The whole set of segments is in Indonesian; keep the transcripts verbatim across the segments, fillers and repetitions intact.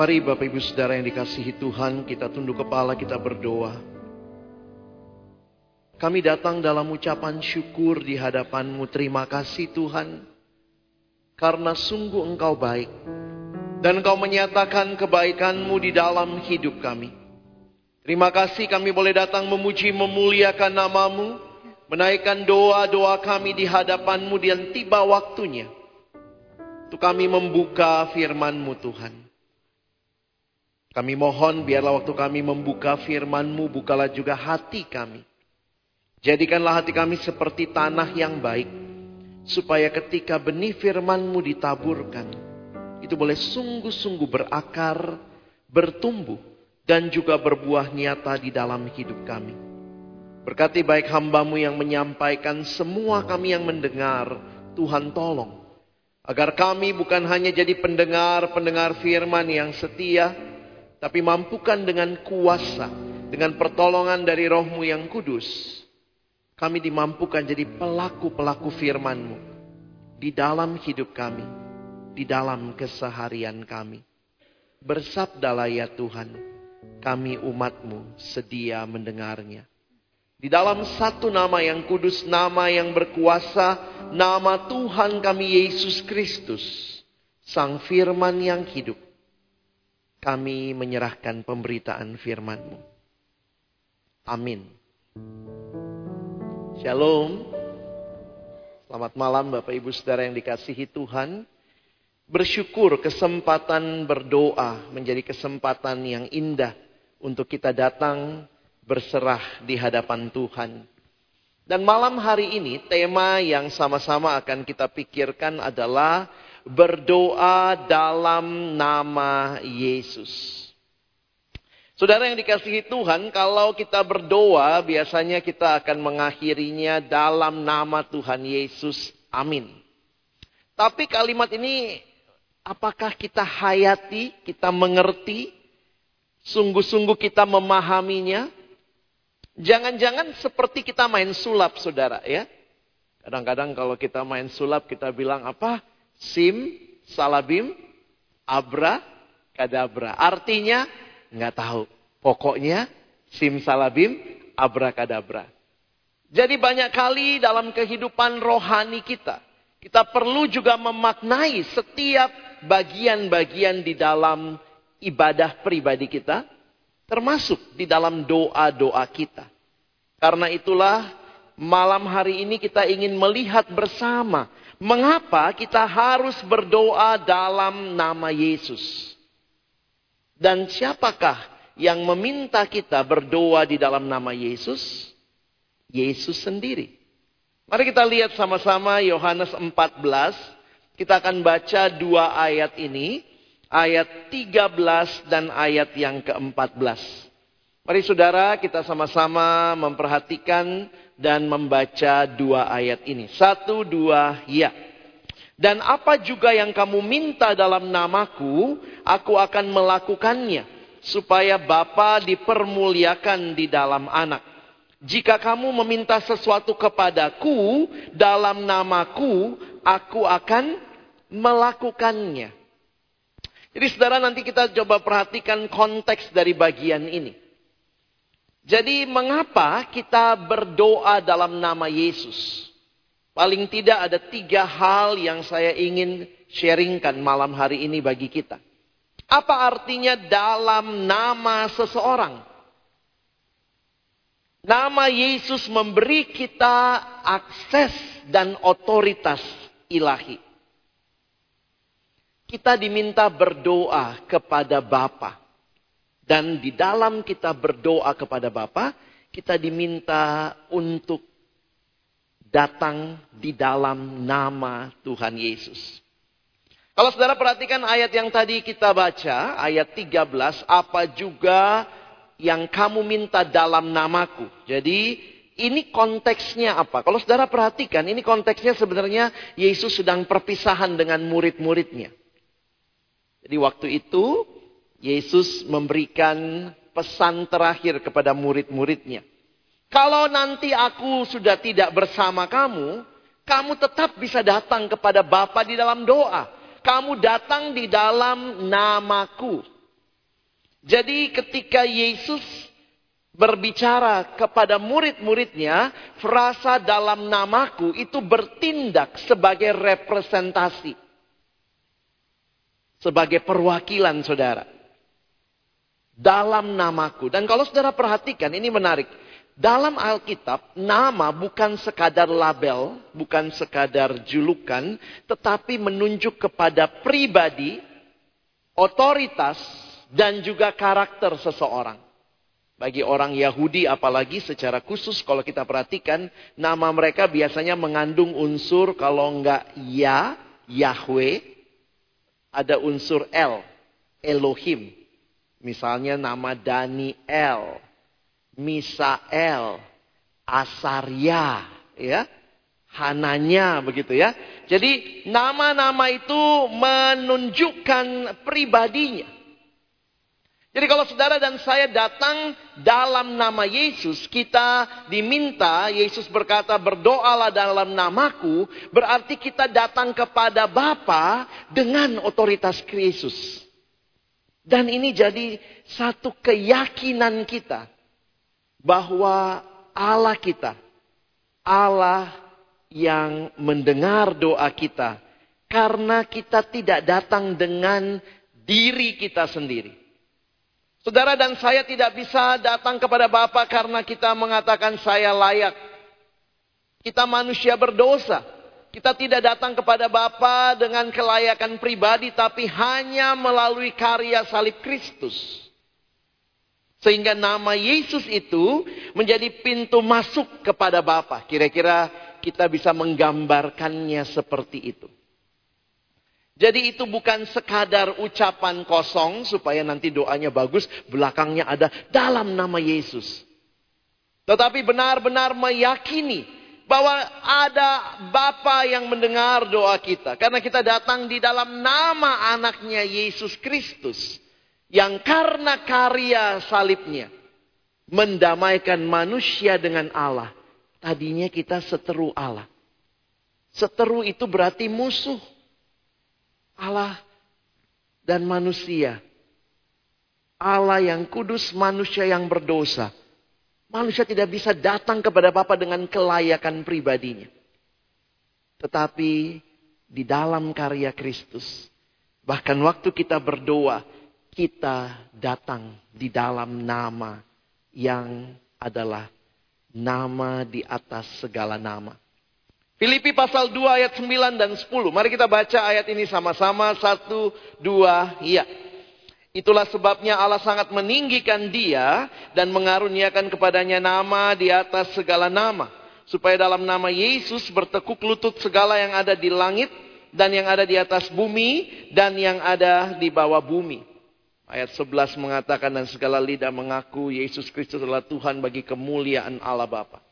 Mari Bapak Ibu Saudara yang dikasihi Tuhan, kita tunduk kepala, kita berdoa. Kami datang dalam ucapan syukur di hadapan-Mu. Terima kasih Tuhan, karena sungguh Engkau baik. Dan Engkau menyatakan kebaikan-Mu di dalam hidup kami. Terima kasih kami boleh datang memuji, memuliakan nama-Mu. Menaikkan doa-doa kami di hadapan-Mu dan tiba waktunya untuk kami membuka firman-Mu Tuhan. Kami mohon biarlah waktu kami membuka firman-Mu, bukalah juga hati kami. Jadikanlah hati kami seperti tanah yang baik. Supaya ketika benih firman-Mu ditaburkan, itu boleh sungguh-sungguh berakar, bertumbuh, dan juga berbuah nyata di dalam hidup kami. Berkati baik hamba-Mu yang menyampaikan, semua kami yang mendengar, Tuhan tolong. Agar kami bukan hanya jadi pendengar-pendengar firman yang setia, tapi mampukan dengan kuasa, dengan pertolongan dari Roh-Mu yang kudus, kami dimampukan jadi pelaku-pelaku firman-Mu di dalam hidup kami, di dalam keseharian kami. Bersabdalah ya Tuhan, kami umat-Mu sedia mendengarnya. Di dalam satu nama yang kudus, nama yang berkuasa, nama Tuhan kami Yesus Kristus, Sang Firman yang hidup, kami menyerahkan pemberitaan firman-Mu. Amin. Shalom. Selamat malam Bapak Ibu Saudara yang dikasihi Tuhan. Bersyukur kesempatan berdoa menjadi kesempatan yang indah untuk kita datang berserah di hadapan Tuhan. Dan malam hari ini tema yang sama-sama akan kita pikirkan adalah berdoa dalam nama Yesus. Saudara yang dikasihi Tuhan, kalau kita berdoa biasanya kita akan mengakhirinya dalam nama Tuhan Yesus. Amin. Tapi kalimat ini apakah kita hayati, kita mengerti, sungguh-sungguh kita memahaminya? Jangan-jangan seperti kita main sulap saudara ya. Kadang-kadang kalau kita main sulap kita bilang apa? Sim, salabim, abra, kadabra. Artinya nggak tahu. Pokoknya sim, salabim, abra, kadabra. Jadi banyak kali dalam kehidupan rohani kita, kita perlu juga memaknai setiap bagian-bagian di dalam ibadah pribadi kita, termasuk di dalam doa-doa kita. Karena itulah malam hari ini kita ingin melihat bersama mengapa kita harus berdoa dalam nama Yesus. Dan siapakah yang meminta kita berdoa di dalam nama Yesus? Yesus sendiri. Mari kita lihat sama-sama Yohanes empat belas. Kita akan baca dua ayat ini. Ayat tiga belas dan ayat yang keempat belas. Mari saudara kita sama-sama memperhatikan dan membaca dua ayat ini. Satu, dua, ya. Dan apa juga yang kamu minta dalam namaku, aku akan melakukannya. Supaya Bapa dipermuliakan di dalam anak. Jika kamu meminta sesuatu kepadaku dalam namaku, aku akan melakukannya. Jadi saudara nanti kita coba perhatikan konteks dari bagian ini. Jadi mengapa kita berdoa dalam nama Yesus? Paling tidak ada tiga hal yang saya ingin sharingkan malam hari ini bagi kita. Apa artinya dalam nama seseorang? Nama Yesus memberi kita akses dan otoritas ilahi. Kita diminta berdoa kepada Bapa. Dan di dalam kita berdoa kepada Bapa, kita diminta untuk datang di dalam nama Tuhan Yesus. Kalau saudara perhatikan ayat yang tadi kita baca, ayat tiga belas, apa juga yang kamu minta dalam namaku. Jadi ini konteksnya apa? Kalau saudara perhatikan, ini konteksnya sebenarnya Yesus sedang perpisahan dengan murid-muridnya. Jadi waktu itu Yesus memberikan pesan terakhir kepada murid-muridnya. Kalau nanti aku sudah tidak bersama kamu, kamu tetap bisa datang kepada Bapa di dalam doa. Kamu datang di dalam namaku. Jadi ketika Yesus berbicara kepada murid-muridnya, frasa dalam namaku itu bertindak sebagai representasi. Sebagai perwakilan saudara. Dalam namaku. Dan kalau saudara perhatikan, ini menarik. Dalam Alkitab, nama bukan sekadar label, bukan sekadar julukan, tetapi menunjuk kepada pribadi, otoritas, dan juga karakter seseorang. Bagi orang Yahudi apalagi secara khusus kalau kita perhatikan, nama mereka biasanya mengandung unsur kalau enggak Ya, Yahweh, ada unsur El, Elohim. Misalnya nama Daniel, Misael, Asarya, ya, Hananya, begitu ya. Jadi nama-nama itu menunjukkan pribadinya. Jadi kalau saudara dan saya datang dalam nama Yesus, kita diminta, Yesus berkata berdoalah dalam namaku, berarti kita datang kepada Bapa dengan otoritas Kristus. Dan ini jadi satu keyakinan kita bahwa Allah kita, Allah yang mendengar doa kita, karena kita tidak datang dengan diri kita sendiri. Saudara dan saya tidak bisa datang kepada Bapa karena kita mengatakan saya layak. Kita manusia berdosa. Kita tidak datang kepada Bapa dengan kelayakan pribadi, tapi hanya melalui karya salib Kristus. Sehingga nama Yesus itu menjadi pintu masuk kepada Bapa. Kira-kira kita bisa menggambarkannya seperti itu. Jadi itu bukan sekadar ucapan kosong supaya nanti doanya bagus, belakangnya ada dalam nama Yesus. Tetapi benar-benar meyakini bahwa ada Bapa yang mendengar doa kita. Karena kita datang di dalam nama anaknya Yesus Kristus. Yang karena karya salibnya mendamaikan manusia dengan Allah. Tadinya kita seteru Allah. Seteru itu berarti musuh. Allah dan manusia. Allah yang kudus, manusia yang berdosa. Manusia tidak bisa datang kepada Bapa dengan kelayakan pribadinya. Tetapi di dalam karya Kristus. Bahkan waktu kita berdoa, kita datang di dalam nama yang adalah nama di atas segala nama. Filipi pasal dua ayat sembilan dan sepuluh. Mari kita baca ayat ini sama-sama. Satu, dua, ya. Itulah sebabnya Allah sangat meninggikan dia dan mengaruniakan kepadanya nama di atas segala nama. Supaya dalam nama Yesus bertekuk lutut segala yang ada di langit dan yang ada di atas bumi dan yang ada di bawah bumi. Ayat sebelas mengatakan dan segala lidah mengaku Yesus Kristus adalah Tuhan bagi kemuliaan Allah Bapa.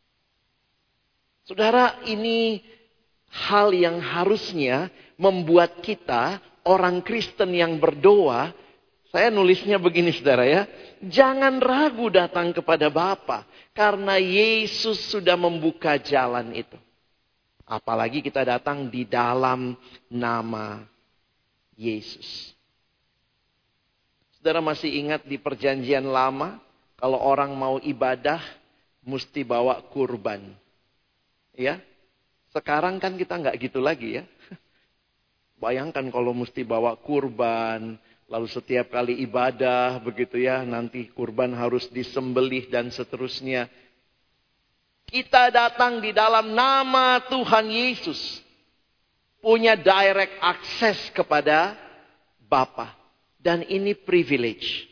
Saudara, ini hal yang harusnya membuat kita, orang Kristen yang berdoa, saya nulisnya begini saudara ya, jangan ragu datang kepada Bapa, karena Yesus sudah membuka jalan itu. Apalagi kita datang di dalam nama Yesus. Saudara masih ingat di perjanjian lama, kalau orang mau ibadah, mesti bawa kurban. Ya, sekarang kan kita nggak gitu lagi ya. Bayangkan kalau mesti bawa kurban, lalu setiap kali ibadah begitu ya, nanti kurban harus disembelih dan seterusnya. Kita datang di dalam nama Tuhan Yesus, punya direct access kepada Bapa, dan ini privilege.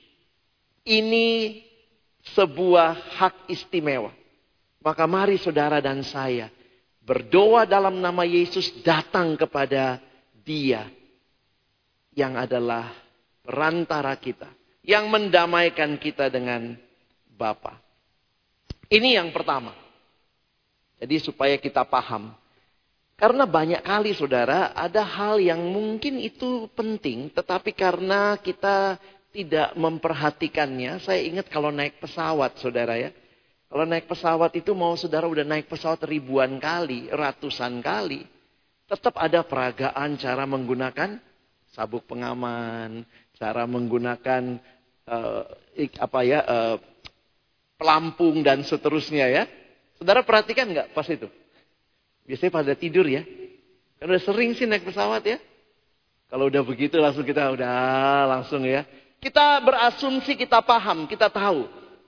Ini sebuah hak istimewa. Maka mari saudara dan saya berdoa dalam nama Yesus, datang kepada Dia yang adalah perantara kita, yang mendamaikan kita dengan Bapa. Ini yang pertama. Jadi supaya kita paham. Karena banyak kali saudara ada hal yang mungkin itu penting, tetapi karena kita tidak memperhatikannya. Saya ingat kalau naik pesawat saudara ya. Kalau naik pesawat itu mau saudara udah naik pesawat ribuan kali, ratusan kali. Tetap ada peragaan cara menggunakan sabuk pengaman, cara menggunakan uh, apa ya uh, pelampung dan seterusnya ya. Saudara perhatikan nggak pas itu? Biasanya pada tidur ya. Kan udah sering sih naik pesawat ya. Kalau udah begitu langsung kita udah langsung ya. Kita berasumsi kita paham, kita tahu.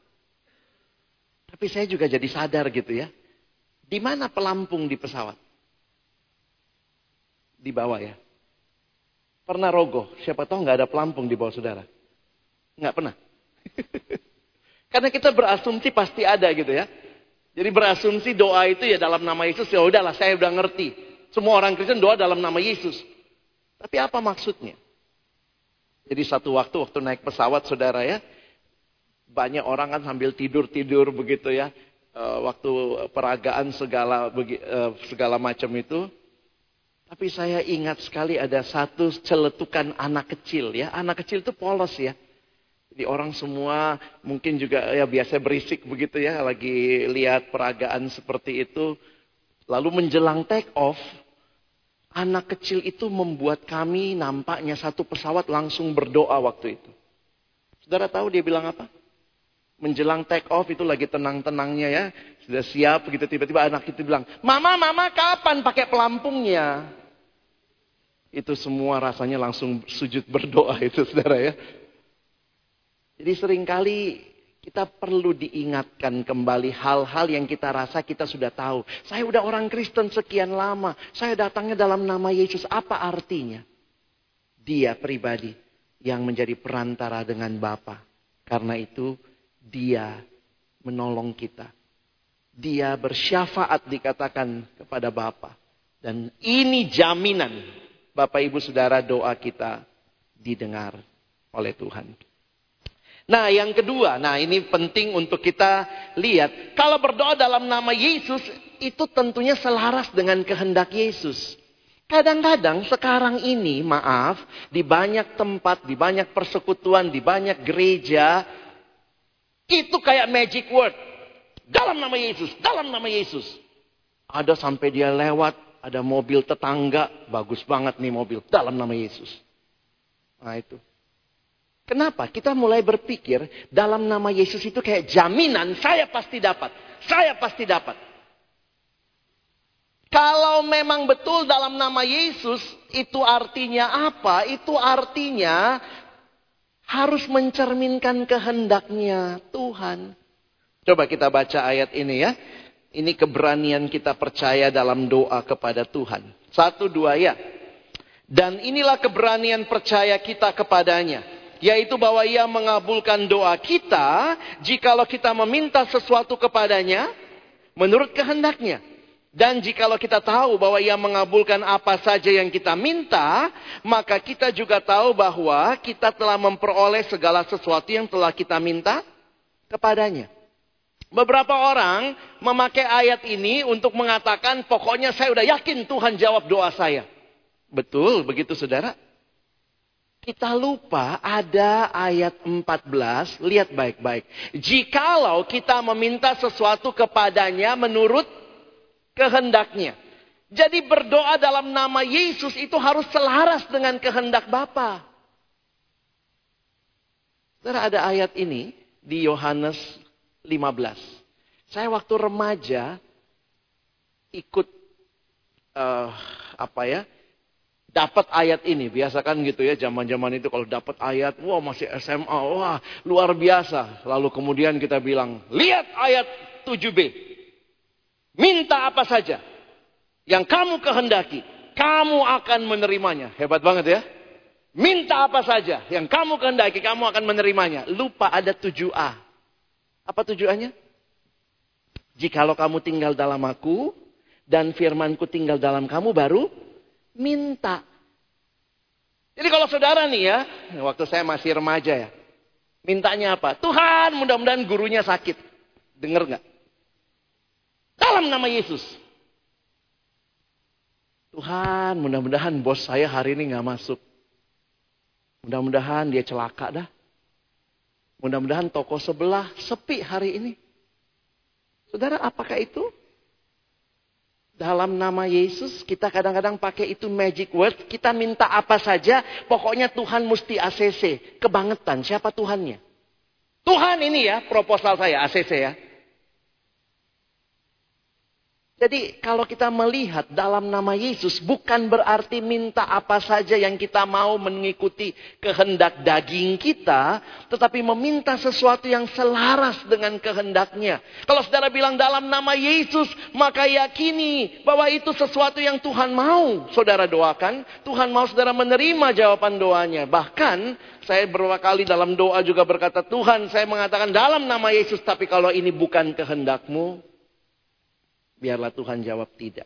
Tapi saya juga jadi sadar gitu ya. Di mana pelampung di pesawat? Di bawah ya. Pernah rogoh, siapa tahu nggak ada pelampung di bawah saudara. Nggak pernah. Karena kita berasumsi pasti ada gitu ya. Jadi berasumsi doa itu ya dalam nama Yesus, ya udahlah saya udah ngerti. Semua orang Kristen doa dalam nama Yesus. Tapi apa maksudnya? Jadi satu waktu waktu naik pesawat saudara ya, banyak orang kan sambil tidur-tidur begitu ya. E, waktu peragaan segala e, segala macam itu. Tapi saya ingat sekali ada satu celetukan anak kecil ya. Anak kecil itu polos ya. Jadi orang semua mungkin juga ya biasa berisik begitu ya. Lagi lihat peragaan seperti itu. Lalu menjelang take off. Anak kecil itu membuat kami nampaknya satu pesawat langsung berdoa waktu itu. Saudara tahu dia bilang apa? Menjelang take off itu lagi tenang-tenangnya ya. Sudah siap begitu tiba-tiba anak itu bilang. Mama, mama kapan pakai pelampungnya? Itu semua rasanya langsung sujud berdoa itu saudara ya. Jadi seringkali kita perlu diingatkan kembali hal-hal yang kita rasa kita sudah tahu. Saya udah orang Kristen sekian lama. Saya datangnya dalam nama Yesus. Apa artinya? Dia pribadi yang menjadi perantara dengan Bapa. Karena itu dia menolong kita. Dia bersyafaat dikatakan kepada Bapa. Dan ini jaminan Bapak Ibu Saudara doa kita didengar oleh Tuhan. Nah yang kedua, nah ini penting untuk kita lihat. Kalau berdoa dalam nama Yesus, itu tentunya selaras dengan kehendak Yesus. Kadang-kadang sekarang ini, maaf, di banyak tempat, di banyak persekutuan, di banyak gereja, itu kayak magic word. Dalam nama Yesus, dalam nama Yesus. Ada sampai dia lewat, ada mobil tetangga, bagus banget nih mobil, dalam nama Yesus. Nah itu. Kenapa? Kita mulai berpikir dalam nama Yesus itu kayak jaminan saya pasti dapat. Saya pasti dapat. Kalau memang betul dalam nama Yesus itu artinya apa? Itu artinya harus mencerminkan kehendaknya Tuhan. Coba kita baca ayat ini ya. Ini keberanian kita percaya dalam doa kepada Tuhan. Satu dua ya. Dan inilah keberanian percaya kita kepadanya. Yaitu bahwa ia mengabulkan doa kita jikalau kita meminta sesuatu kepadanya menurut kehendaknya. Dan jikalau kita tahu bahwa ia mengabulkan apa saja yang kita minta, maka kita juga tahu bahwa kita telah memperoleh segala sesuatu yang telah kita minta kepadanya. Beberapa orang memakai ayat ini untuk mengatakan pokoknya saya udah yakin Tuhan jawab doa saya. Betul begitu saudara? Kita lupa ada ayat empat belas, lihat baik-baik. Jikalau kita meminta sesuatu kepadanya menurut kehendaknya. Jadi berdoa dalam nama Yesus itu harus selaras dengan kehendak Bapa. Saudara, ada ayat ini di Yohanes lima belas. Saya waktu remaja ikut uh, apa ya? Dapat ayat ini, biasa kan gitu ya, zaman-zaman itu kalau dapat ayat, wah masih S M A, wah luar biasa. Lalu kemudian kita bilang, lihat ayat tujuh b. Minta apa saja yang kamu kehendaki, kamu akan menerimanya. Hebat banget ya. Minta apa saja yang kamu kehendaki, kamu akan menerimanya. Lupa ada tujuh a. Apa tujuannya? Jikalau kamu tinggal dalam aku, dan firmanku tinggal dalam kamu, baru minta. Jadi kalau saudara nih ya, waktu saya masih remaja ya, mintanya apa? Tuhan, mudah-mudahan gurunya sakit. Dengar nggak? Dalam nama Yesus. Tuhan, mudah-mudahan bos saya hari ini nggak masuk. Mudah-mudahan dia celaka dah. Mudah-mudahan toko sebelah sepi hari ini. Saudara, apakah itu? Dalam nama Yesus, kita kadang-kadang pakai itu magic word. Kita minta apa saja, pokoknya Tuhan mesti A C C. Kebangetan, siapa Tuhannya? Tuhan ini ya proposal saya, A C C ya. Jadi kalau kita melihat dalam nama Yesus bukan berarti minta apa saja yang kita mau mengikuti kehendak daging kita. Tetapi meminta sesuatu yang selaras dengan kehendaknya. Kalau saudara bilang dalam nama Yesus, maka yakini bahwa itu sesuatu yang Tuhan mau saudara doakan. Tuhan mau saudara menerima jawaban doanya. Bahkan saya beberapa kali dalam doa juga berkata, Tuhan saya mengatakan dalam nama Yesus, tapi kalau ini bukan kehendakmu, biarlah Tuhan jawab tidak.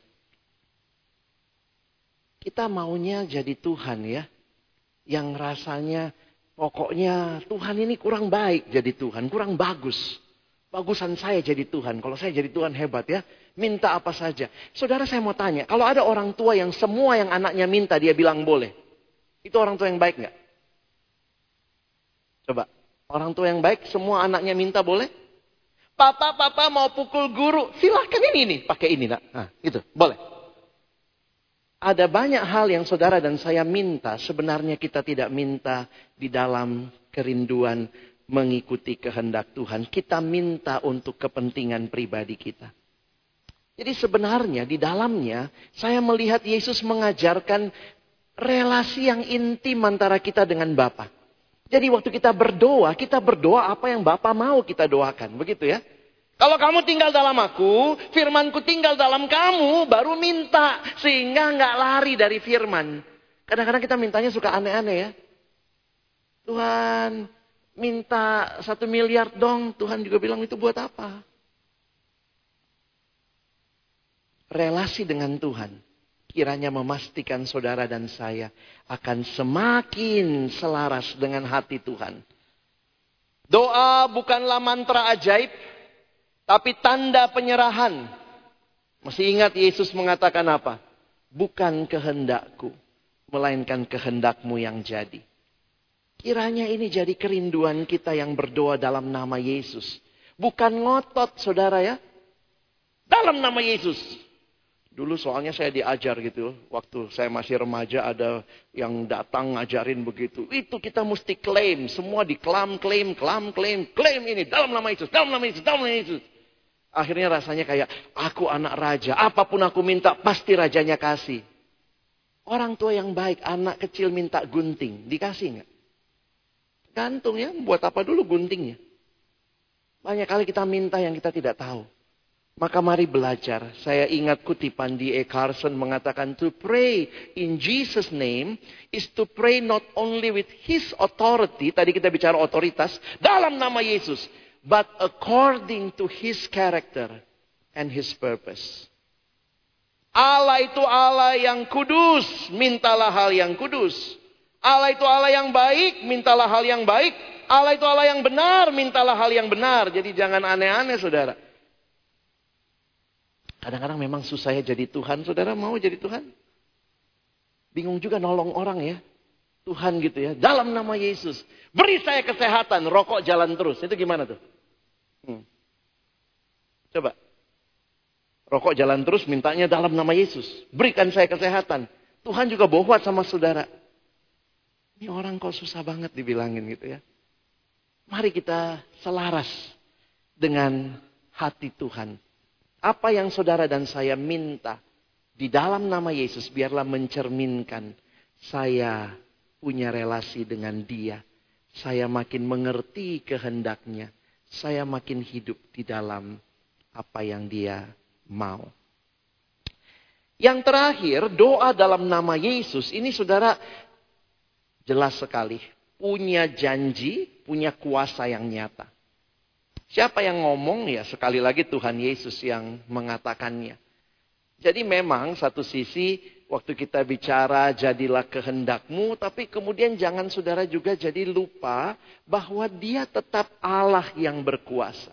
Kita maunya jadi Tuhan ya. Yang rasanya pokoknya Tuhan ini kurang baik jadi Tuhan. Kurang bagus. Bagusan saya jadi Tuhan. Kalau saya jadi Tuhan hebat ya. Minta apa saja. Saudara saya mau tanya. Kalau ada orang tua yang semua yang anaknya minta dia bilang boleh. Itu orang tua yang baik nggak? Coba. Orang tua yang baik semua anaknya minta boleh? Papa, papa mau pukul guru. Silahkan ini nih. Pakai ini nak. Nah, gitu. Boleh. Ada banyak hal yang saudara dan saya minta. Sebenarnya kita tidak minta di dalam kerinduan mengikuti kehendak Tuhan. Kita minta untuk kepentingan pribadi kita. Jadi sebenarnya di dalamnya saya melihat Yesus mengajarkan relasi yang intim antara kita dengan Bapa. Jadi waktu kita berdoa, kita berdoa apa yang Bapa mau kita doakan. Begitu ya. Kalau kamu tinggal dalam aku, firmanku tinggal dalam kamu, baru minta. Sehingga nggak lari dari firman. Kadang-kadang kita mintanya suka aneh-aneh ya. Tuhan, minta satu miliar dong. Tuhan juga bilang itu buat apa? Relasi dengan Tuhan kiranya memastikan saudara dan saya akan semakin selaras dengan hati Tuhan. Doa bukanlah mantra ajaib, tapi tanda penyerahan. Masih ingat Yesus mengatakan apa? Bukan kehendakku, melainkan kehendakmu yang jadi. Kiranya ini jadi kerinduan kita yang berdoa dalam nama Yesus. Bukan ngotot saudara ya. Dalam nama Yesus. Dulu soalnya saya diajar gitu. Waktu saya masih remaja ada yang datang ngajarin begitu. Itu kita mesti klaim. Semua diklaim, klaim, klaim, klaim. Klaim ini dalam nama Yesus, dalam nama Yesus, dalam nama Yesus. Akhirnya rasanya kayak aku anak raja. Apapun aku minta pasti rajanya kasih. Orang tua yang baik, anak kecil minta gunting. Dikasih nggak? Gantung ya. Buat apa dulu guntingnya? Banyak kali kita minta yang kita tidak tahu. Maka mari belajar. Saya ingat kutipan D A Carson mengatakan to pray in Jesus' name is to pray not only with His authority. Tadi kita bicara otoritas. Dalam nama Yesus. But according to His character and His purpose. Allah itu Allah yang kudus. Mintalah hal yang kudus. Allah itu Allah yang baik. Mintalah hal yang baik. Allah itu Allah yang benar. Mintalah hal yang benar. Jadi jangan aneh-aneh saudara. Kadang-kadang memang susah ya jadi Tuhan. Saudara mau jadi Tuhan? Bingung juga nolong orang ya. Tuhan gitu ya. Dalam nama Yesus. Beri saya kesehatan. Rokok jalan terus. Itu gimana tuh? Hmm. Coba. Rokok jalan terus mintanya dalam nama Yesus. Berikan saya kesehatan. Tuhan juga bohwat sama saudara. Ini orang kok susah banget dibilangin gitu ya. Mari kita selaras dengan hati Tuhan. Apa yang saudara dan saya minta di dalam nama Yesus biarlah mencerminkan saya punya relasi dengan Dia. Saya makin mengerti kehendaknya. Saya makin hidup di dalam apa yang Dia mau. Yang terakhir, doa dalam nama Yesus. Ini saudara jelas sekali. Punya janji, punya kuasa yang nyata. Siapa yang ngomong? Ya sekali lagi Tuhan Yesus yang mengatakannya. Jadi memang satu sisi waktu kita bicara jadilah kehendakmu. Tapi kemudian jangan saudara juga jadi lupa bahwa Dia tetap Allah yang berkuasa.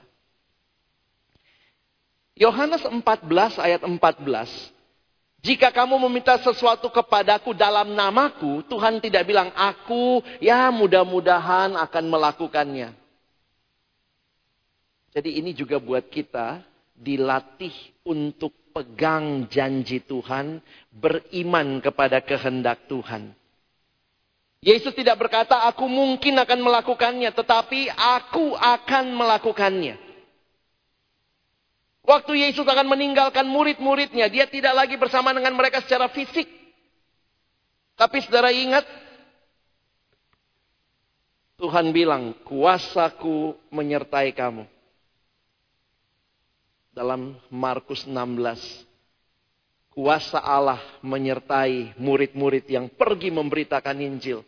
Yohanes empat belas ayat empat belas. Jika kamu meminta sesuatu kepadaku dalam namaku. Tuhan tidak bilang aku ya mudah-mudahan akan melakukannya. Jadi ini juga buat kita dilatih untuk pegang janji Tuhan, beriman kepada kehendak Tuhan. Yesus tidak berkata, aku mungkin akan melakukannya, tetapi aku akan melakukannya. Waktu Yesus akan meninggalkan murid-muridnya, dia tidak lagi bersama dengan mereka secara fisik. Tapi saudara ingat, Tuhan bilang, kuasaku menyertai kamu. Dalam Markus enam belas, kuasa Allah menyertai murid-murid yang pergi memberitakan Injil.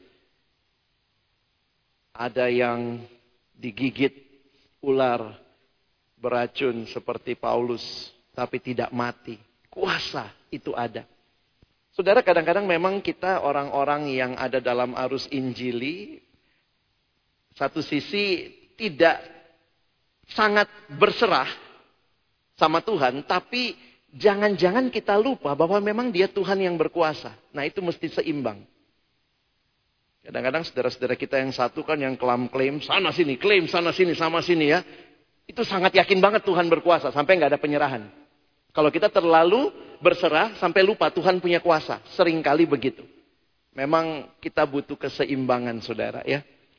Ada yang digigit ular beracun seperti Paulus, tapi tidak mati. Kuasa itu ada. Saudara, kadang-kadang memang kita orang-orang yang ada dalam arus Injili, satu sisi tidak sangat berserah sama Tuhan, tapi jangan-jangan kita lupa bahwa memang dia Tuhan yang berkuasa. Nah, itu mesti seimbang. Kadang-kadang saudara-saudara kita yang satu kan yang klaim-klaim sana sini, klaim sana sini, sama sini ya. Itu sangat yakin banget Tuhan berkuasa sampai nggak ada penyerahan. Kalau kita terlalu berserah sampai lupa Tuhan punya kuasa. Seringkali begitu. Memang kita butuh keseimbangan, saudara ya.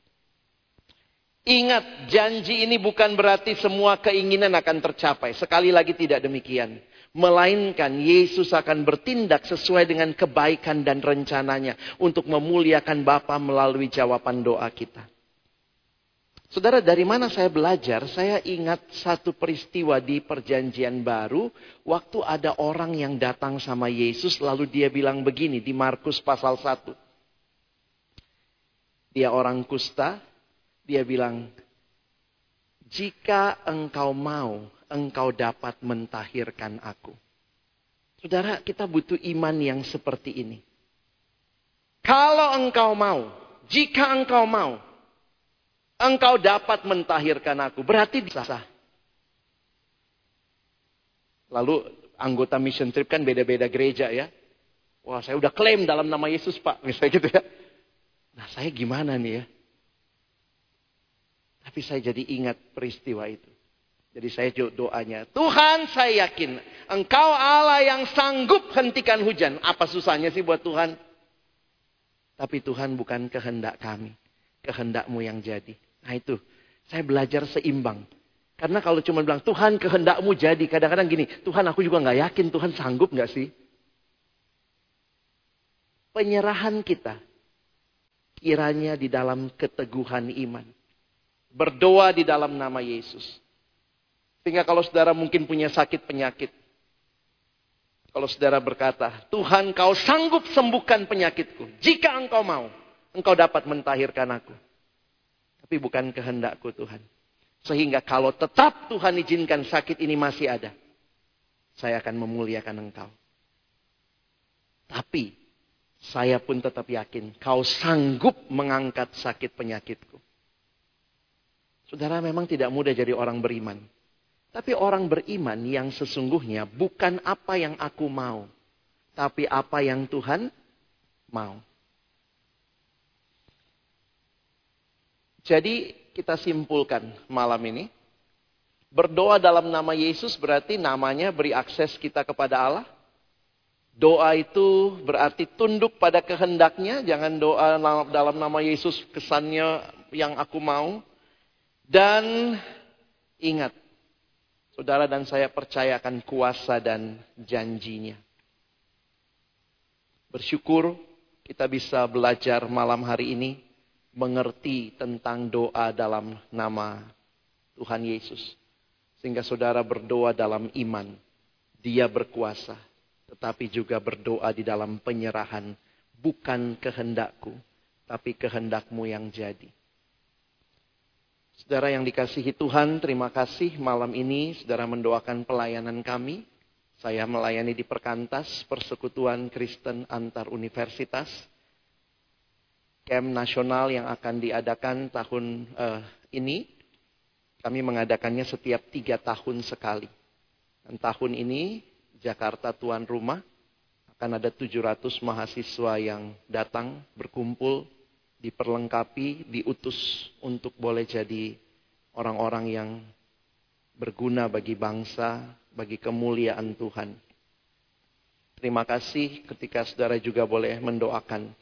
Ingat, janji ini bukan berarti semua keinginan akan tercapai. Sekali lagi tidak demikian. Melainkan Yesus akan bertindak sesuai dengan kebaikan dan rencananya. Untuk memuliakan Bapa melalui jawaban doa kita. Saudara, dari mana saya belajar? Saya ingat satu peristiwa di perjanjian baru. Waktu ada orang yang datang sama Yesus. Lalu dia bilang begini di Markus pasal satu. Dia orang kusta. Dia bilang, jika engkau mau, engkau dapat mentahirkan aku. Saudara, kita butuh iman yang seperti ini. Kalau engkau mau, jika engkau mau, engkau dapat mentahirkan aku. Berarti bisa. Lalu anggota mission trip kan beda-beda gereja ya. Wah, saya udah klaim dalam nama Yesus Pak. Misalnya gitu ya. Nah, saya gimana nih ya? Tapi saya jadi ingat peristiwa itu. Jadi saya doanya, Tuhan saya yakin engkau Allah yang sanggup hentikan hujan. Apa susahnya sih buat Tuhan? Tapi Tuhan bukan kehendak kami. Kehendakmu yang jadi. Nah itu, saya belajar seimbang. Karena kalau cuma bilang, Tuhan kehendakmu jadi. Kadang-kadang gini, Tuhan aku juga gak yakin Tuhan sanggup gak sih? Penyerahan kita. Kiranya di dalam keteguhan iman. Berdoa di dalam nama Yesus. Sehingga kalau saudara mungkin punya sakit penyakit. Kalau saudara berkata, Tuhan kau sanggup sembuhkan penyakitku. Jika engkau mau, engkau dapat mentahirkan aku. Tapi bukan kehendakku Tuhan. Sehingga kalau tetap Tuhan izinkan sakit ini masih ada. Saya akan memuliakan engkau. Tapi saya pun tetap yakin kau sanggup mengangkat sakit penyakitku. Saudara, memang tidak mudah jadi orang beriman. Tapi orang beriman yang sesungguhnya bukan apa yang aku mau. Tapi apa yang Tuhan mau. Jadi kita simpulkan malam ini. Berdoa dalam nama Yesus berarti namanya beri akses kita kepada Allah. Doa itu berarti tunduk pada kehendaknya. Jangan doa dalam nama Yesus kesannya yang aku mau. Dan ingat, saudara dan saya percayakan kuasa dan janjinya. Bersyukur kita bisa belajar malam hari ini mengerti tentang doa dalam nama Tuhan Yesus. Sehingga saudara berdoa dalam iman, Dia berkuasa. Tetapi juga berdoa di dalam penyerahan, bukan kehendakku, tapi kehendakmu yang jadi. Saudara yang dikasihi Tuhan, terima kasih malam ini saudara mendoakan pelayanan kami. Saya melayani di Perkantas, Persekutuan Kristen Antar Universitas. Camp nasional yang akan diadakan tahun uh, ini. Kami mengadakannya setiap tiga tahun sekali. Dan tahun ini Jakarta tuan rumah. Akan ada tujuh ratus mahasiswa yang datang berkumpul. Diperlengkapi, diutus untuk boleh jadi orang-orang yang berguna bagi bangsa, bagi kemuliaan Tuhan. Terima kasih ketika saudara juga boleh mendoakan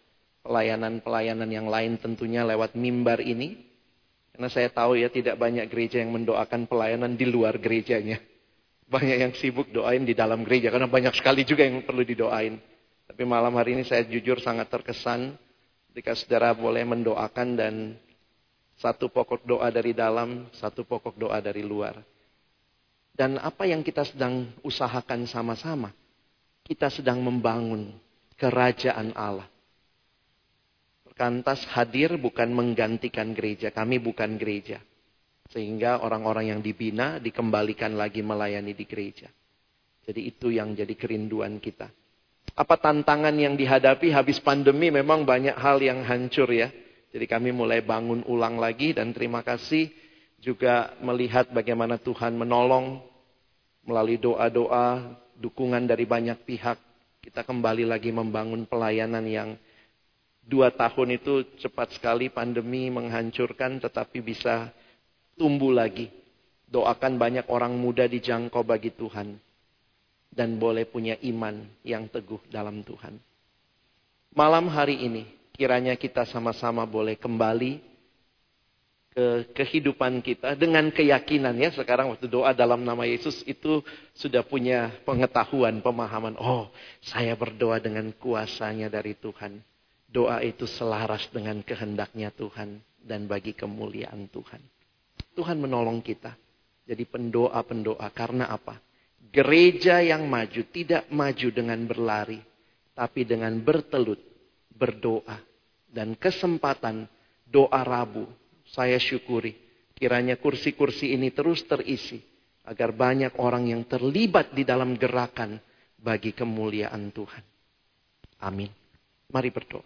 pelayanan-pelayanan yang lain tentunya lewat mimbar ini. Karena saya tahu ya tidak banyak gereja yang mendoakan pelayanan di luar gerejanya. Banyak yang sibuk doain di dalam gereja karena banyak sekali juga yang perlu didoain. Tapi malam hari ini saya jujur sangat terkesan ketika saudara boleh mendoakan dan satu pokok doa dari dalam, satu pokok doa dari luar. Dan apa yang kita sedang usahakan sama-sama? Kita sedang membangun kerajaan Allah. Perkantas hadir bukan menggantikan gereja. Kami bukan gereja. Sehingga orang-orang yang dibina dikembalikan lagi melayani di gereja. Jadi itu yang jadi kerinduan kita. Apa tantangan yang dihadapi habis pandemi? Memang banyak hal yang hancur ya. Jadi kami mulai bangun ulang lagi dan terima kasih juga melihat bagaimana Tuhan menolong melalui doa-doa, dukungan dari banyak pihak. Kita kembali lagi membangun pelayanan yang dua tahun itu cepat sekali pandemi menghancurkan tetapi bisa tumbuh lagi. Doakan banyak orang muda dijangkau bagi Tuhan. Dan boleh punya iman yang teguh dalam Tuhan. Malam hari ini, kiranya kita sama-sama boleh kembali ke kehidupan kita dengan keyakinan ya. Sekarang waktu doa dalam nama Yesus itu sudah punya pengetahuan, pemahaman. Oh, saya berdoa dengan kuasanya dari Tuhan. Doa itu selaras dengan kehendaknya Tuhan dan bagi kemuliaan Tuhan. Tuhan menolong kita jadi pendoa-pendoa. Karena apa? Gereja yang maju tidak maju dengan berlari, tapi dengan bertelut, berdoa. Dan kesempatan doa Rabu, saya syukuri. Kiranya kursi-kursi ini terus terisi. Agar banyak orang yang terlibat di dalam gerakan bagi kemuliaan Tuhan. Amin. Mari berdoa.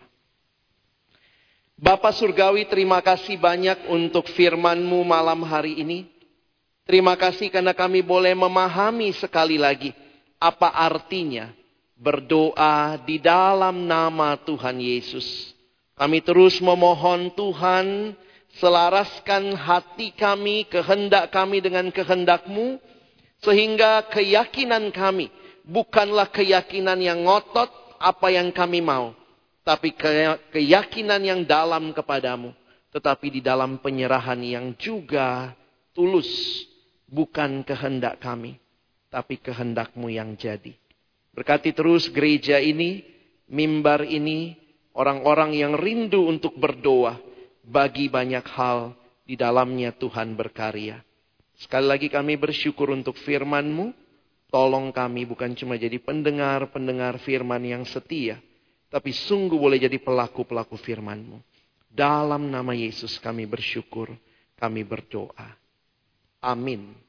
Bapa Surgawi, terima kasih banyak untuk firman-Mu malam hari ini. Terima kasih karena kami boleh memahami sekali lagi apa artinya berdoa di dalam nama Tuhan Yesus. Kami terus memohon Tuhan, selaraskan hati kami, kehendak kami dengan kehendak-Mu. Sehingga keyakinan kami bukanlah keyakinan yang ngotot apa yang kami mau. Tapi keyakinan yang dalam kepadamu. Tetapi di dalam penyerahan yang juga tulus. Bukan kehendak kami. Tapi kehendak-Mu yang jadi. Berkati terus gereja ini, mimbar ini. Orang-orang yang rindu untuk berdoa. Bagi banyak hal di dalamnya Tuhan berkarya. Sekali lagi kami bersyukur untuk firman-Mu. Tolong kami bukan cuma jadi pendengar-pendengar firman yang setia. Tapi sungguh boleh jadi pelaku-pelaku firman-Mu. Dalam nama Yesus kami bersyukur. Kami berdoa. Amin.